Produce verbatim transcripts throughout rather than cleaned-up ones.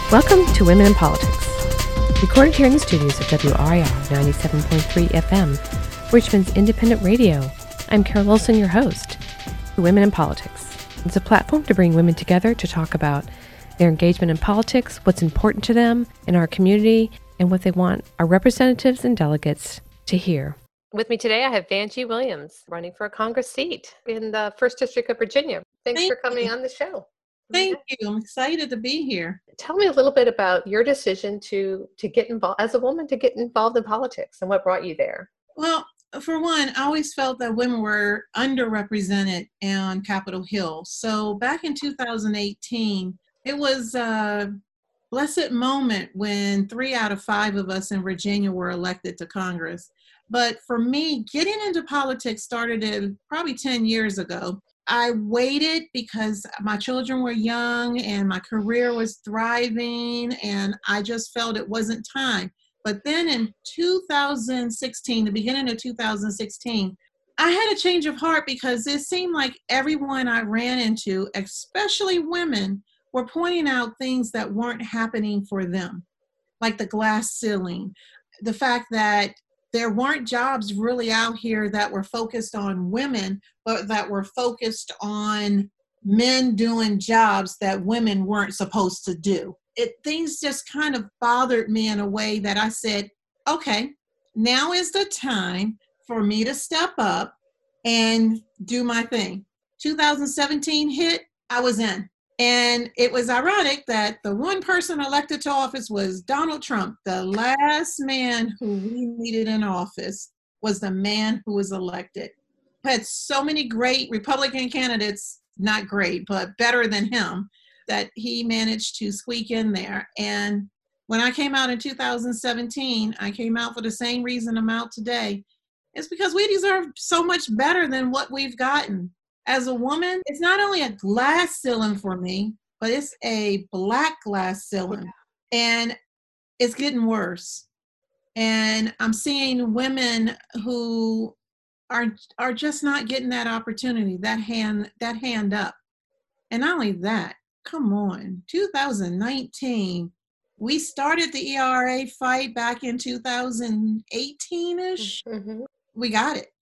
Welcome to Women in Politics, recorded here in the studios of W R I R ninety-seven point three F M, Richmond's independent radio. I'm Carol Olson, your host. Women in Politics. It's a platform to bring women together to talk about their engagement in politics, what's important to them in our community, and what they want our representatives and delegates to hear. With me today, I have Vanjie Williams, running for a Congress seat in the first District of Virginia. Thanks Thank for coming you. on the show. Thank you. I'm excited to be here. Tell me a little bit about your decision to to get involved as a woman, to get involved in politics, and what brought you there. Well, for one, I always felt that women were underrepresented on Capitol Hill. So back in two thousand eighteen, it was a blessed moment when three out of five of us in Virginia were elected to Congress. But for me, getting into politics started in probably ten years ago. I waited because my children were young and my career was thriving, and I just felt it wasn't time. But then in two thousand sixteen, the beginning of two thousand sixteen, I had a change of heart because it seemed like everyone I ran into, especially women, were pointing out things that weren't happening for them, like the glass ceiling, the fact that there weren't jobs really out here that were focused on women, but that were focused on men doing jobs that women weren't supposed to do. It, things just kind of bothered me in a way that I said, okay, now is the time for me to step up and do my thing. two thousand seventeen hit, I was in. And it was ironic that the one person elected to office was Donald Trump. The last man who we needed in office was the man who was elected. Had so many great Republican candidates, not great, but better than him, that he managed to squeak in there. And when I came out in two thousand seventeen, I came out for the same reason I'm out today. It's because we deserve so much better than what we've gotten. As a woman, it's not only a glass ceiling for me, but it's a black glass ceiling. And it's getting worse. And I'm seeing women who are are just not getting that opportunity, that hand, that hand up. And not only that, come on, two thousand nineteen, we started the E R A fight back in two thousand eighteen-ish. Mm-hmm. We got it.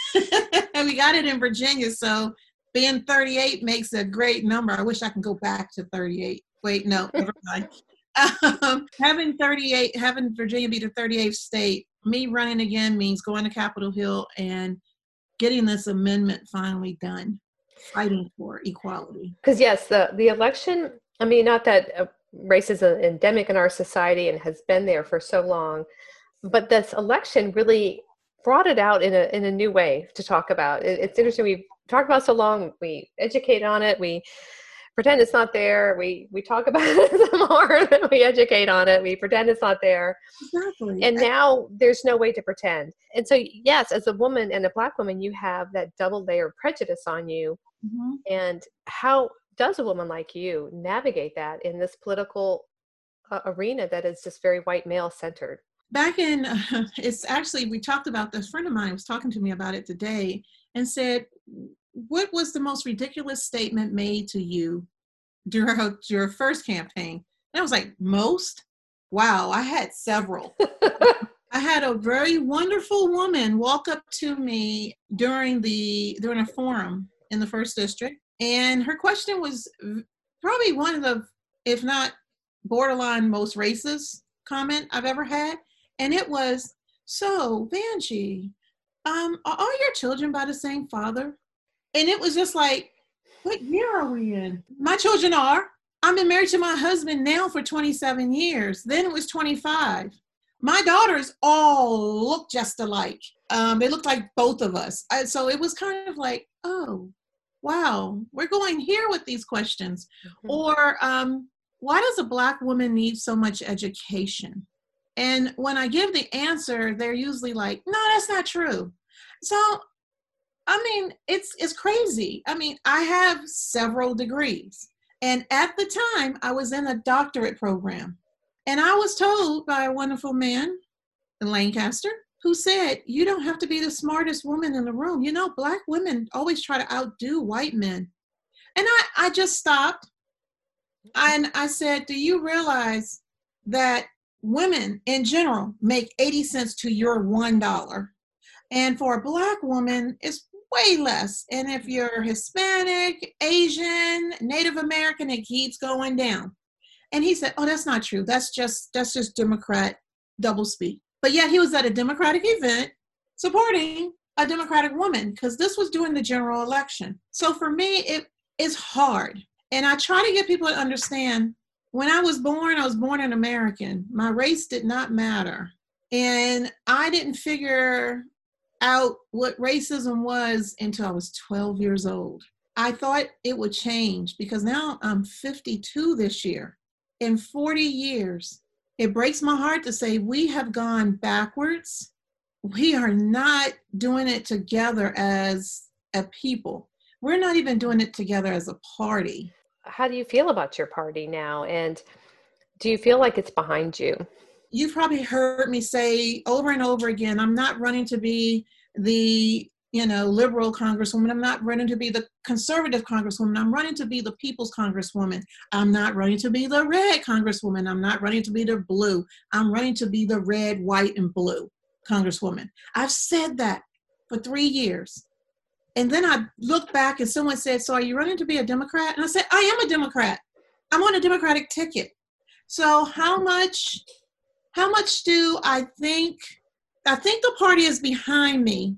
And we got it in Virginia. So being thirty-eight makes a great number. I wish I could go back to thirty-eight. Wait, no, never mind. Um, having thirty-eight, having Virginia be the thirty-eighth state, me running again means going to Capitol Hill and getting this amendment finally done, fighting for equality. Because yes, the, the election, I mean, not that uh, race is an endemic in our society and has been there for so long, but this election really brought it out in a in a new way to talk about. It, it's interesting. We've talked about it so long. We educate on it. We pretend it's not there. We we talk about it some more. We educate on it. We pretend it's not there. Exactly. And now there's no way to pretend. And so, yes, as a woman and a Black woman, you have that double layer of prejudice on you. Mm-hmm. And how does a woman like you navigate that in this political uh, arena that is just very white male centered? Back in, uh, it's actually, we talked about this, friend of mine was talking to me about it today and said, what was the most ridiculous statement made to you during your first campaign? And I was like, most? Wow, I had several. I had a very wonderful woman walk up to me during the during a forum in the first district. And her question was probably one of the, if not borderline most racist comment I've ever had. And it was, so Vanjie, um, are all your children by the same father? And it was just like, what year are we in? My children are. I've been married to my husband now for twenty-seven years. Then it was twenty-five. My daughters all look just alike. Um, they look like both of us. I, so it was kind of like, oh, wow, we're going here with these questions. Mm-hmm. Or um, why does a Black woman need so much education? And when I give the answer, they're usually like, no, that's not true. So, I mean, it's it's crazy. I mean, I have several degrees. And at the time, I was in a doctorate program. And I was told by a wonderful man in Lancaster who said, you don't have to be the smartest woman in the room. You know, Black women always try to outdo white men. And I, I just stopped And I said, do you realize that women in general make eighty cents to your one dollar? And for a Black woman, it's way less. And if you're Hispanic, Asian, Native American, it keeps going down. And he said, oh, that's not true. That's just that's just Democrat doublespeak. But yet he was at a Democratic event supporting a Democratic woman because this was during the general election. So for me, it is hard. And I try to get people to understand, when I was born, I was born an American. My race did not matter. And I didn't figure out what racism was until I was twelve years old. I thought it would change because now I'm fifty-two this year. In forty years, it breaks my heart to say we have gone backwards. We are not doing it together as a people. We're not even doing it together as a party. How do you feel about your party now? And do you feel like it's behind you? You've probably heard me say over and over again, I'm not running to be the, you know, liberal congresswoman. I'm not running to be the conservative congresswoman. I'm running to be the people's congresswoman. I'm not running to be the red congresswoman. I'm not running to be the blue. I'm running to be the red, white, and blue congresswoman. I've said that for three years. And then I looked back and someone said, so are you running to be a Democrat? And I said, I am a Democrat. I'm on a Democratic ticket. So how much, how much do I think, I think the party is behind me,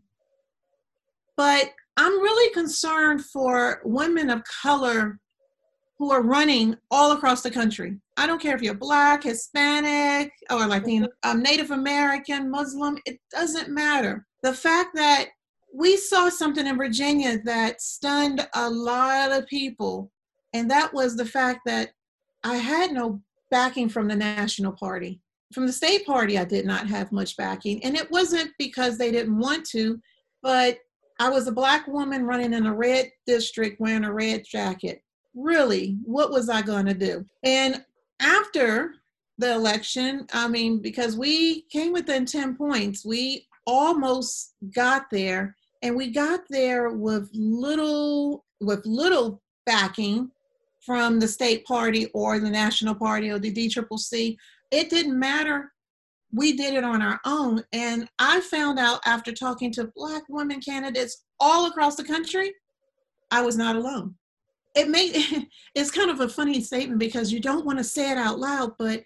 but I'm really concerned for women of color who are running all across the country. I don't care if you're Black, Hispanic, or Latino, um, Native American, Muslim, it doesn't matter. The fact that we saw something in Virginia that stunned a lot of people, and that was the fact that I had no backing from the national party. From the state party, I did not have much backing, and it wasn't because they didn't want to, but I was a Black woman running in a red district wearing a red jacket. Really, what was I going to do? And after the election, I mean, because we came within ten points, we almost got there, and we got there with little, with little backing from the state party or the national party or the D C C C. It didn't matter. We did it on our own. And I found out after talking to Black women candidates all across the country, I was not alone. It made, it's kind of a funny statement because you don't want to say it out loud, but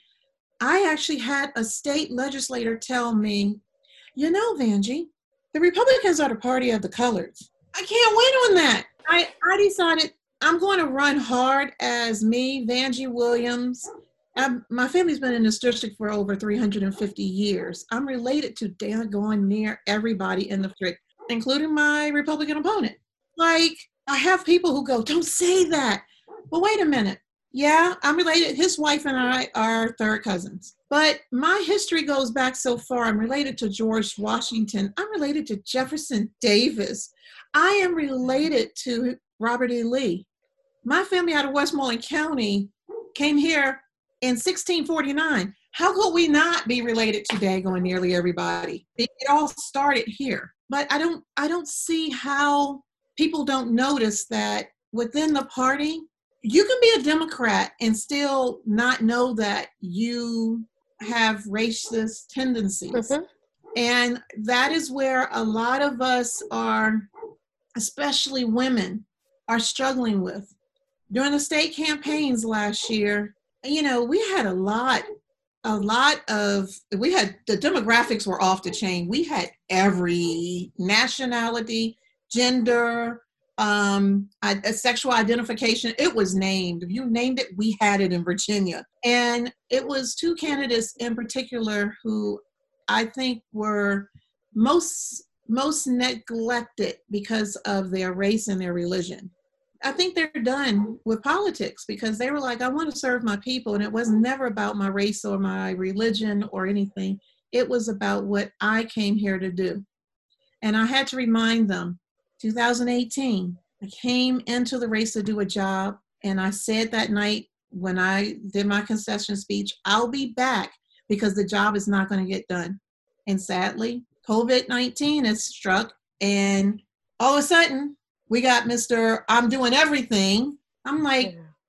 I actually had a state legislator tell me, you know, Vanjie, the Republicans are the party of the coloreds. I can't win on that. I, I decided I'm going to run hard as me, Vanjie Williams. I'm, my family's been in this district for over three hundred fifty years. I'm related to daggone near everybody in the district, including my Republican opponent. Like, I have people who go, don't say that. But wait a minute. Yeah, I'm related. His wife and I are third cousins. But my history goes back so far. I'm related to George Washington. I'm related to Jefferson Davis. I am related to Robert E. Lee. My family out of Westmoreland County came here in sixteen forty-nine. How could we not be related to daggone nearly everybody? It, it all started here. But I don't, I don't see how people don't notice that within the party, you can be a Democrat and still not know that you have racist tendencies. Mm-hmm. And that is where a lot of us are, especially women, are struggling with. During the state campaigns last year, you know, we had a lot, a lot of, we had, the demographics were off the chain. We had every nationality, gender, um, a, a sexual identification. It was named. If you named it, we had it in Virginia. And it was two candidates in particular who I think were most, most neglected because of their race and their religion. I think they're done with politics because they were like, I want to serve my people. And it was never about my race or my religion or anything. It was about what I came here to do. And I had to remind them, two thousand eighteen, I came into the race to do a job. And I said that night when I did my concession speech, I'll be back because the job is not going to get done. And sadly, COVID nineteen has struck. And all of a sudden, we got Mister I'm doing everything. I'm like,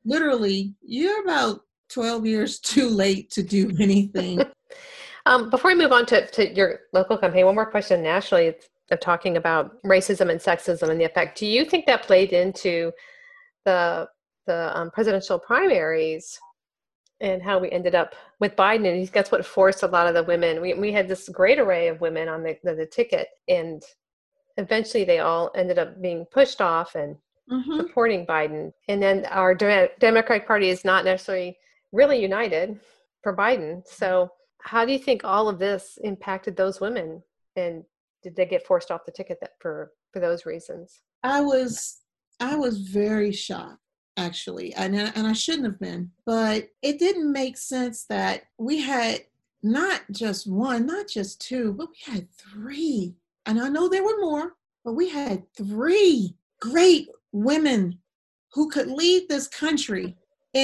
literally, you're about twelve years too late to do anything. Um, before we move on to, to your local campaign, one more question nationally. It's, of talking about racism and sexism and the effect. Do you think that played into the the um, presidential primaries and how we ended up with Biden? And that's what forced a lot of the women. We we had this great array of women on the, the, the ticket, and eventually they all ended up being pushed off and mm-hmm. supporting Biden. And then our de- Democratic Party is not necessarily really united for Biden. So how do you think all of this impacted those women? And did they get forced off the ticket that, for, for those reasons? I was, I was very shocked, actually. And, and I shouldn't have been, but it didn't make sense that we had not just one, not just two, but we had three. And I know there were more, but we had three great women who could lead this country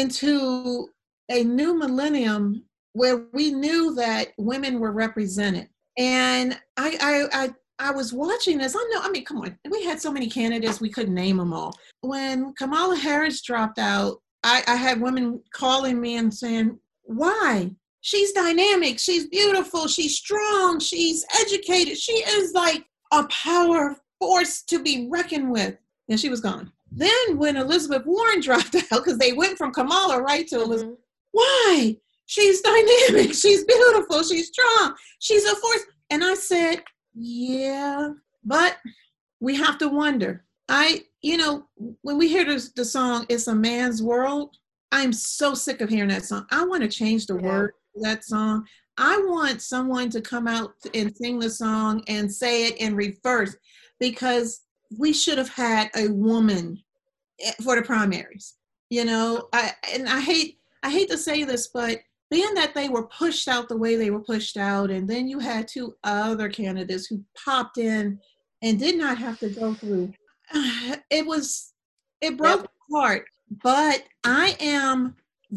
into a new millennium where we knew that women were represented. And I, I, I, I was watching this. I know, I mean, come on. We had so many candidates, we couldn't name them all. When Kamala Harris dropped out, I, I had women calling me and saying, why? She's dynamic. She's beautiful. She's strong. She's educated. She is like a power force to be reckoned with. And she was gone. Then when Elizabeth Warren dropped out, because they went from Kamala right to Elizabeth, mm-hmm. why? She's dynamic. She's beautiful. She's strong. She's a force. And I said, yeah, but we have to wonder. I, you know, when we hear this, the song, It's a Man's World, I'm so sick of hearing that song. I want to change the yeah. word to that song. I want someone to come out and sing the song and say it in reverse, because we should have had a woman for the primaries. You know, I and I hate I hate to say this, but being that they were pushed out the way they were pushed out, and then you had two other candidates who popped in and did not have to go through, it was, it broke yep. my heart. But I am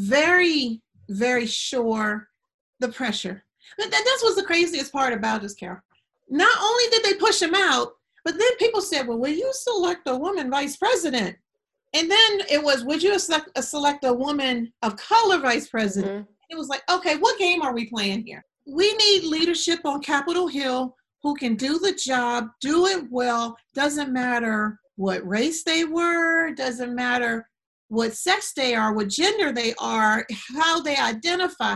very, very sure the pressure. But that, that's what's the craziest part about this, Carol. Not only did they push him out, but then people said, well, will you select a woman vice president? And then it was, would you select, uh, select a woman of color vice president? Mm-hmm. It was like, okay, what game are we playing here? We need leadership on Capitol Hill who can do the job, do it well. Doesn't matter what race they were, doesn't matter what sex they are, what gender they are, how they identify.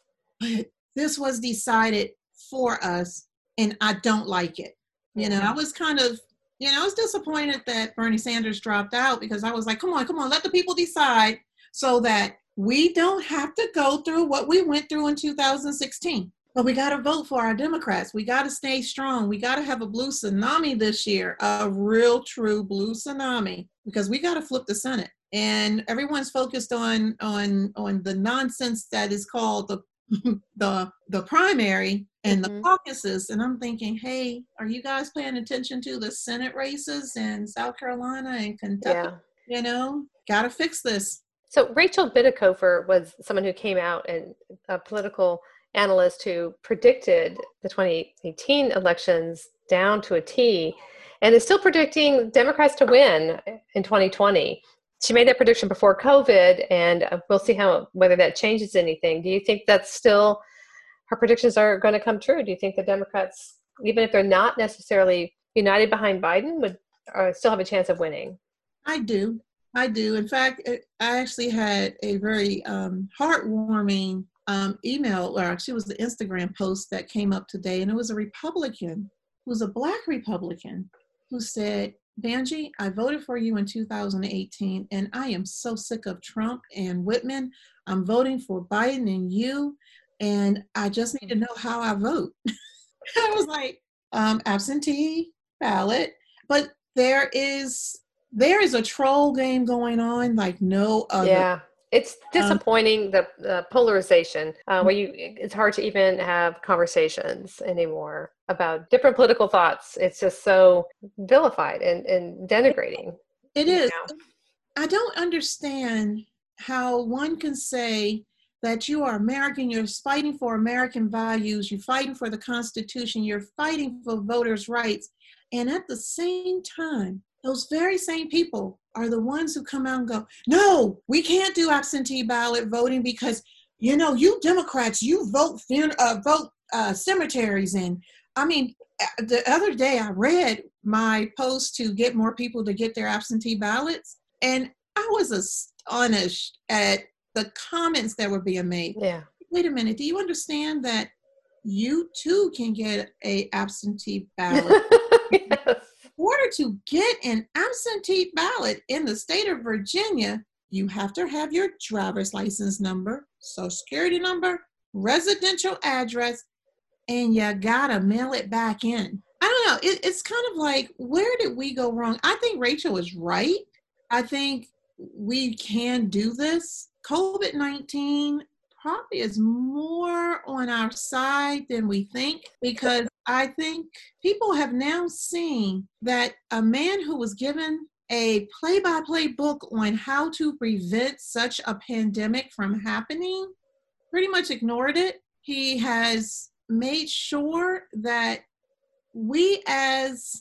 But this was decided for us, and I don't like it. You know, I was kind of, you know, I was disappointed that Bernie Sanders dropped out, because I was like, come on, come on, let the people decide so that we don't have to go through what we went through in two thousand sixteen. But we got to vote for our Democrats. We got to stay strong. We got to have a blue tsunami this year, a real true blue tsunami, because we got to flip the Senate. And everyone's focused on on on the nonsense that is called the the the primary and mm-hmm. the caucuses. And I'm thinking, hey, are you guys paying attention to the Senate races in South Carolina and Kentucky? Yeah. You know, got to fix this. So Rachel Bitecofer was someone who came out, and a political analyst who predicted the twenty eighteen elections down to a T, and is still predicting Democrats to win in twenty twenty. She made that prediction before COVID, and we'll see how whether that changes anything. Do you think that's still, her predictions are going to come true? Do you think the Democrats, even if they're not necessarily united behind Biden, would uh, still have a chance of winning? I do. I do. In fact, I actually had a very um, heartwarming um, email, or actually it was the Instagram post that came up today, and it was a Republican, who was a Black Republican, who said, Banji, I voted for you in two thousand eighteen, and I am so sick of Trump and Whitman. I'm voting for Biden and you, and I just need to know how I vote. I was like, um, absentee ballot, but there is there is a troll game going on like no other. Yeah. It's disappointing, um, the, the polarization, uh, where you it's hard to even have conversations anymore about different political thoughts. It's just so vilified and, and denigrating. It is. Know? I don't understand how one can say that you are American, you're fighting for American values, you're fighting for the Constitution, you're fighting for voters' rights, and at the same time, those very same people are the ones who come out and go, no, we can't do absentee ballot voting because, you know, you Democrats, you vote uh, vote uh, cemeteries. And I mean, the other day I read my post to get more people to get their absentee ballots, and I was astonished at the comments that were being made. Yeah. Wait a minute, do you understand that you too can get a absentee ballot? Yes. In order to get an absentee ballot in the state of Virginia, you have to have your driver's license number, social security number, residential address, and you gotta mail it back in. I don't know. It, it's kind of like, where did we go wrong? I think Rachel is right. I think we can do this. COVID nineteen probably is more on our side than we think, because I think people have now seen that a man who was given a play-by-play book on how to prevent such a pandemic from happening pretty much ignored it. He has made sure that we as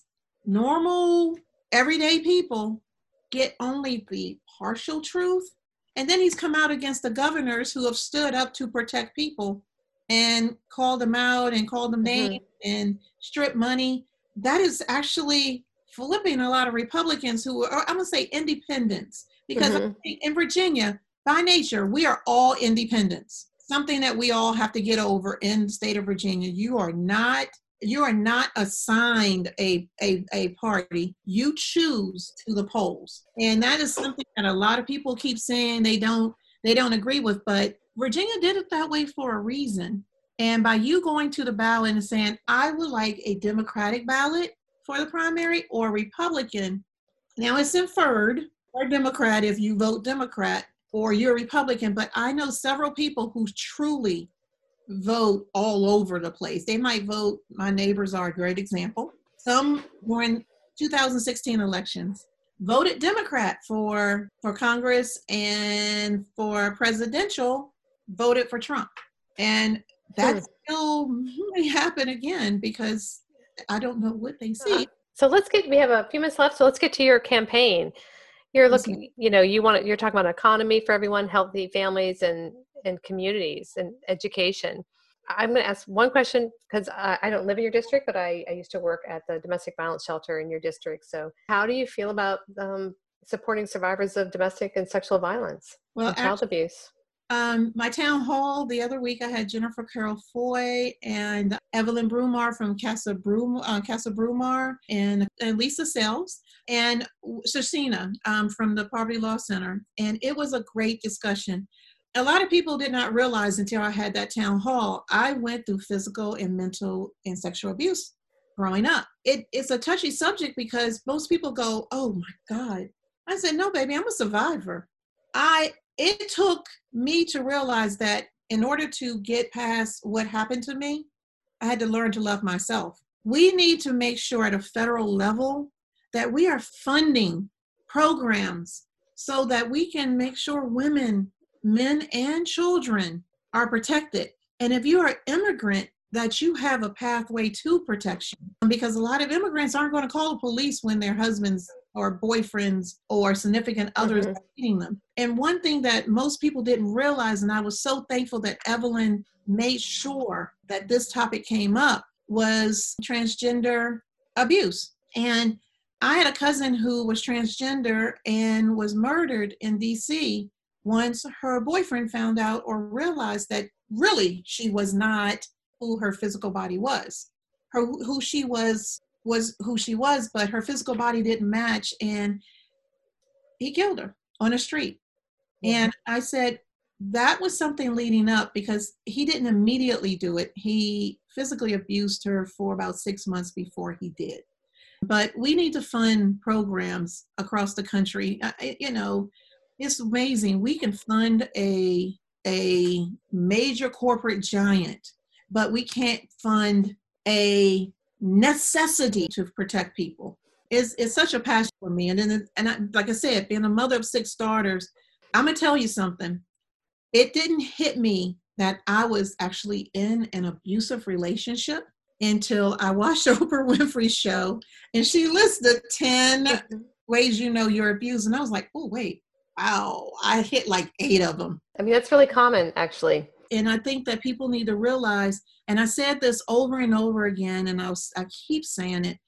normal, everyday people get only the partial truth. And then he's come out against the governors who have stood up to protect people and called them out and called them names mm-hmm. and stripped money. That is actually flipping a lot of Republicans who are, I'm going to say independents, because mm-hmm. in Virginia, by nature, we are all independents. Something that we all have to get over in the state of Virginia. You are not You are not assigned a, a, a party. You choose to the polls. And that is something that a lot of people keep saying they don't they don't agree with. But Virginia did it that way for a reason. And by you going to the ballot and saying, I would like a Democratic ballot for the primary or Republican. Now it's inferred or Democrat if you vote Democrat or you're Republican. But I know several people who truly vote all over the place. They might vote, my neighbors are a great example. Some during two thousand sixteen elections voted Democrat for, for Congress, and for presidential voted for Trump. And that still may happen again, because I don't know what they see. So let's get, we have a few minutes left, so let's get to your campaign. You're looking, you know, you want to, you're talking about economy for everyone, healthy families and and communities and education. I'm going to ask one question, because I, I don't live in your district, but I, I used to work at the domestic violence shelter in your district. So how do you feel about um, supporting survivors of domestic and sexual violence well, and child actually, abuse? Um, my town hall the other week, I had Jennifer Carroll Foy and Evelyn Brumar from Casa, Brum, uh, Casa Brumar and, and Lisa Sells and Cecina um, from the Poverty Law Center. And it was a great discussion. A lot of people did not realize until I had that town hall, I went through physical and mental and sexual abuse growing up. It, it's a touchy subject because most people go, oh my God. I said, no, baby, I'm a survivor. I, it took me to realize that in order to get past what happened to me, I had to learn to love myself. We need to make sure at a federal level that we are funding programs so that we can make sure women, men and children are protected. And if you are immigrant, that you have a pathway to protection. Because a lot of immigrants aren't going to call the police when their husbands or boyfriends or significant others mm-hmm. are beating them. And one thing that most people didn't realize, and I was so thankful that Evelyn made sure that this topic came up, was transgender abuse. And I had a cousin who was transgender and was murdered in D C once her boyfriend found out or realized that really she was not who her physical body was. Her, who she was was who she was, but her physical body didn't match, and he killed her on the street. Mm-hmm. And I said, that was something leading up, because he didn't immediately do it. He physically abused her for about six months before he did. But we need to fund programs across the country. I, you know, it's amazing. We can fund a, a major corporate giant, but we can't fund a necessity to protect people. It's, it's such a passion for me. And then, and I, like I said, being a mother of six daughters, I'm going to tell you something. It didn't hit me that I was actually in an abusive relationship until I watched Oprah Winfrey's show, and she listed ten ways you know you're abused. And I was like, oh, wait, wow. I hit like eight of them. I mean, that's really common, actually. And I think that people need to realize, and I said this over and over again, and I, was, I keep saying it,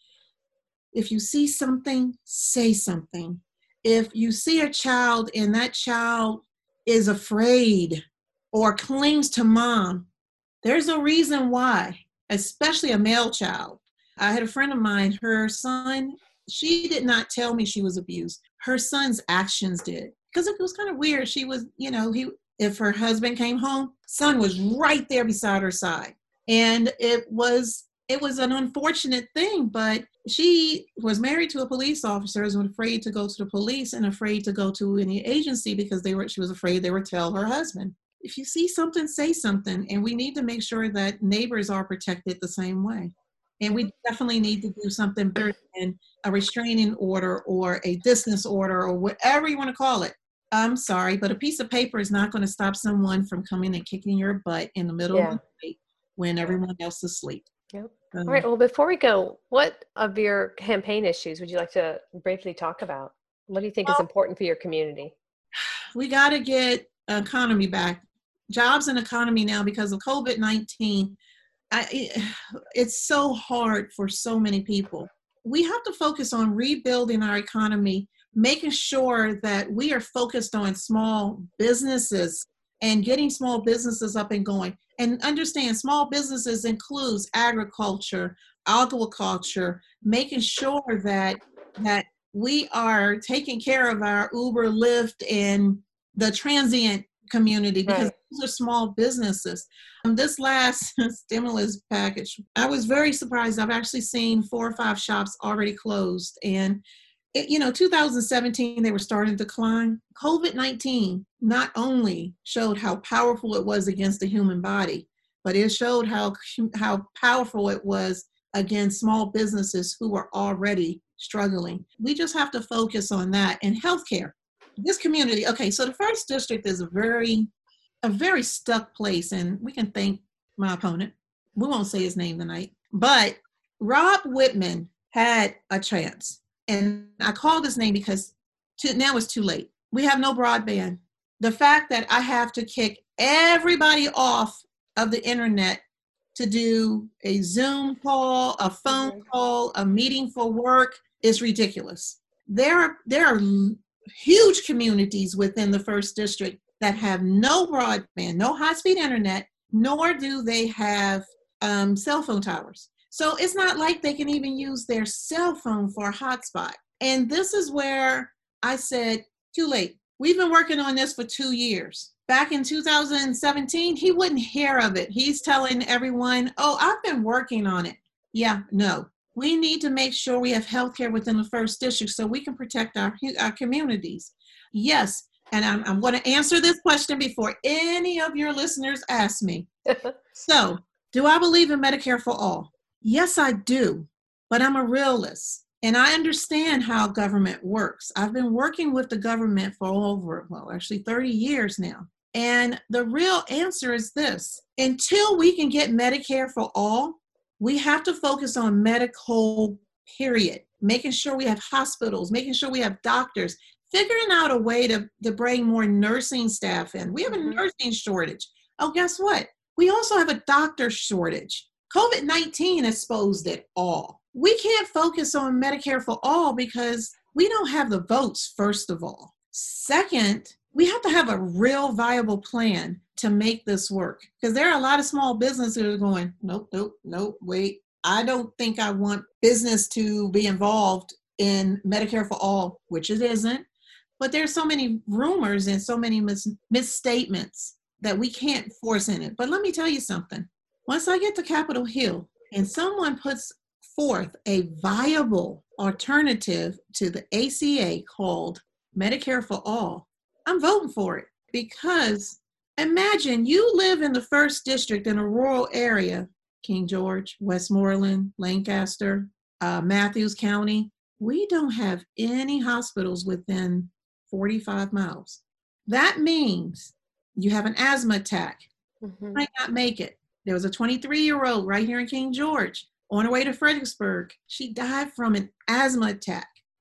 if you see something, say something. If you see a child and that child is afraid or clings to mom, there's a reason why, especially a male child. I had a friend of mine, her son, she did not tell me she was abused. Her son's actions did. Because it was kind of weird. She was, you know, he if her husband came home, son was right there beside her side. And it was it was an unfortunate thing, but she was married to a police officer and was afraid to go to the police and afraid to go to any agency because they were she was afraid they would tell her husband. If you see something, say something. And we need to make sure that neighbors are protected the same way. And we definitely need to do something better than a restraining order or a distance order or whatever you want to call it. I'm sorry, but a piece of paper is not going to stop someone from coming and kicking your butt in the middle Yeah. of the night when everyone else is asleep. Yep. Um, All right. Well, before we go, what of your campaign issues would you like to briefly talk about? What do you think is important for your community? We got to get economy back. Jobs and economy now because of COVID nineteen. I, it, it's so hard for so many people. We have to focus on rebuilding our economy, making sure that we are focused on small businesses and getting small businesses up and going. And understand small businesses includes agriculture, aquaculture, making sure that that we are taking care of our Uber, Lyft, and the transient community because Right. those are small businesses. Um, this last stimulus package, I was very surprised. I've actually seen four or five shops already closed. And, it, you know, two thousand seventeen, they were starting to decline. COVID nineteen not only showed how powerful it was against the human body, but it showed how, how powerful it was against small businesses who were already struggling. We just have to focus on that. And healthcare. This community, okay, so the first district is a very, a very stuck place, and we can thank my opponent. We won't say his name tonight, but Rob Whitman had a chance, and I called his name because to, now it's too late. We have no broadband. The fact that I have to kick everybody off of the internet to do a Zoom call, a phone Mhm. call, a meeting for work is ridiculous. There are, there are huge communities within the first district that have no broadband, no high-speed internet, nor do they have um, cell phone towers. So it's not like they can even use their cell phone for a hotspot. And this is where I said, too late. We've been working on this for two years. Back in two thousand seventeen, he wouldn't hear of it. He's telling everyone, oh, I've been working on it. Yeah, no. We need to make sure we have healthcare within the first district so we can protect our, our communities. Yes, and I'm, I'm going to answer this question before any of your listeners ask me. So, do I believe in Medicare for all? Yes, I do, but I'm a realist, and I understand how government works. I've been working with the government for over, well, actually thirty years now. And the real answer is this. Until we can get Medicare for all, we have to focus on medical, period. Making sure we have hospitals, making sure we have doctors, figuring out a way to, to bring more nursing staff in. We have a Mhm. nursing shortage. Oh, guess what? We also have a doctor shortage. COVID nineteen exposed it all. We can't focus on Medicare for all because we don't have the votes, first of all. Second, we have to have a real viable plan to make this work. Because there are a lot of small businesses that are going, nope, nope, nope, wait. I don't think I want business to be involved in Medicare for all, which it isn't. But there's so many rumors and so many mis- misstatements that we can't force in it. But let me tell you something. Once I get to Capitol Hill and someone puts forth a viable alternative to the A C A called Medicare for all, I'm voting for it. Because imagine you live in the first district in a rural area, King George, Westmoreland, Lancaster, uh, Matthews County. We don't have any hospitals within forty-five miles. That means you have an asthma attack. Mhm. You might not make it. There was a twenty-three-year-old right here in King George on her way to Fredericksburg. She died from an asthma attack.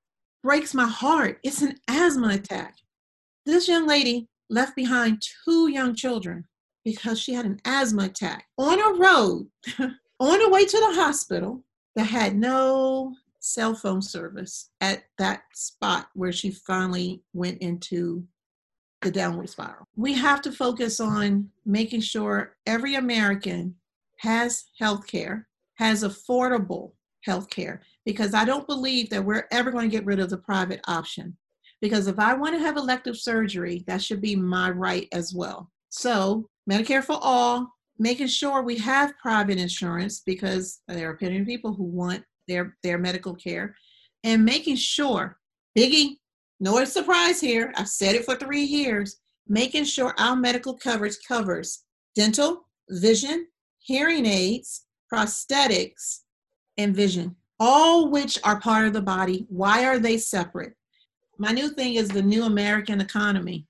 breaks my heart. It's an asthma attack. This young lady left behind two young children because she had an asthma attack on a road on her way to the hospital that had no cell phone service at that spot where she finally went into the downward spiral. We have to focus on making sure every American has health care, has affordable health care, because I don't believe that we're ever going to get rid of the private option. Because if I want to have elective surgery, that should be my right as well. So Medicare for all, making sure we have private insurance, because there are plenty of people who want their, their medical care, and making sure, biggie, no surprise here, I've said it for three years, making sure our medical coverage covers dental, vision, hearing aids, prosthetics, and vision, all which are part of the body. Why are they separate? My new thing is the new American economy.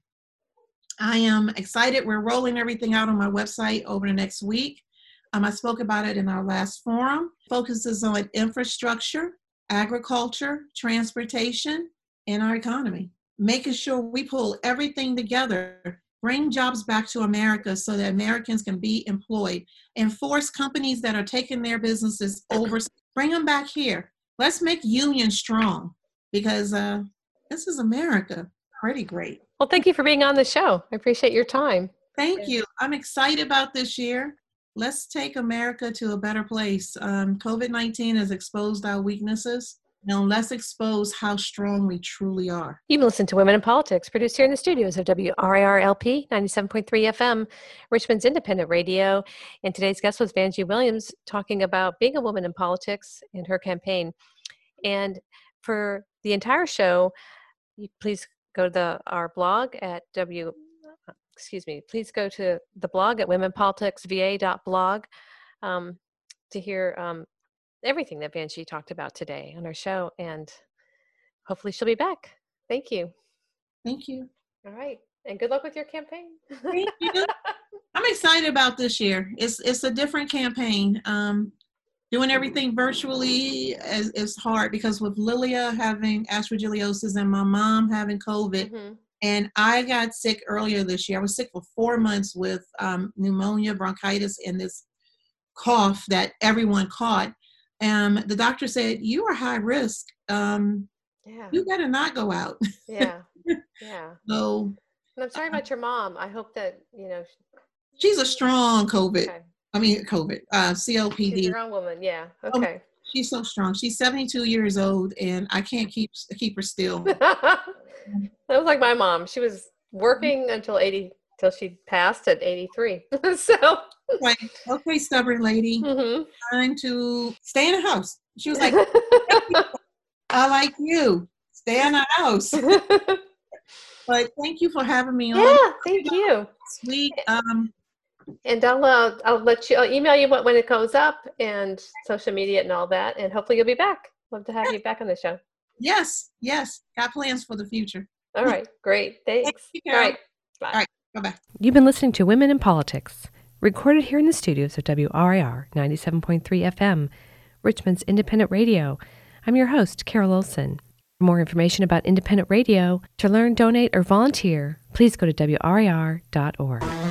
I am excited. We're rolling everything out on my website over the next week. Um, I spoke about it in our last forum. Focuses on infrastructure, agriculture, transportation, and our economy. Making sure we pull everything together, bring jobs back to America so that Americans can be employed, and force companies that are taking their businesses over, bring them back here. Let's make unions strong, because uh, this is America. Pretty great. Well, thank you for being on the show. I appreciate your time. Thank you. I'm excited about this year. Let's take America to a better place. Um, COVID nineteen has exposed our weaknesses. Now let's expose how strong we truly are. You've listened to Women in Politics, produced here in the studios of W R I R L P ninety-seven point three F M, Richmond's independent radio. And today's guest was Vanjie Williams, talking about being a woman in politics and her campaign. And for the entire show, you please go to the, our blog at W, excuse me, please go to the blog at women politics v a dot blog um, to hear um, everything that Vanjie talked about today on our show, and hopefully she'll be back. Thank you. Thank you. All right. And good luck with your campaign. Thank you. I'm excited about this year. It's it's a different campaign. Um, doing everything virtually is, is hard, because with Lilia having aspergillosis and my mom having COVID, mm-hmm. and I got sick earlier this year. I was sick for four months with um, pneumonia, bronchitis, and this cough that everyone caught. Um, the doctor said, you are high risk. Um, yeah. You better not go out. Yeah. Yeah. So and I'm sorry about your mom. I hope that, you know. She's a strong COVID. Okay. I mean, COVID, uh, C O P D. She's a strong woman. Yeah. Okay. Oh, she's so strong. She's seventy-two years old, and I can't keep, keep her still. That was like my mom. She was working until eighty, till she passed at eighty-three. So. Like, okay, stubborn lady, mm-hmm. trying to stay in the house. She was like, I like you. Stay in the house. But thank you for having me on. Yeah, thank you. Sweet. Um, and I'll uh, I'll let you. I'll email you when it goes up, and social media and all that. And hopefully you'll be back. Love to have yes. you back on the show. Yes, yes. Got plans for the future. All right, great. Thanks. Thank you, all right, bye. All right, bye-bye. You've been listening to Women in Politics, recorded here in the studios of W R I R ninety-seven point three F M, Richmond's independent radio. I'm your host, Carol Olson. For more information about independent radio, to learn, donate, or volunteer, please go to W R I R dot org.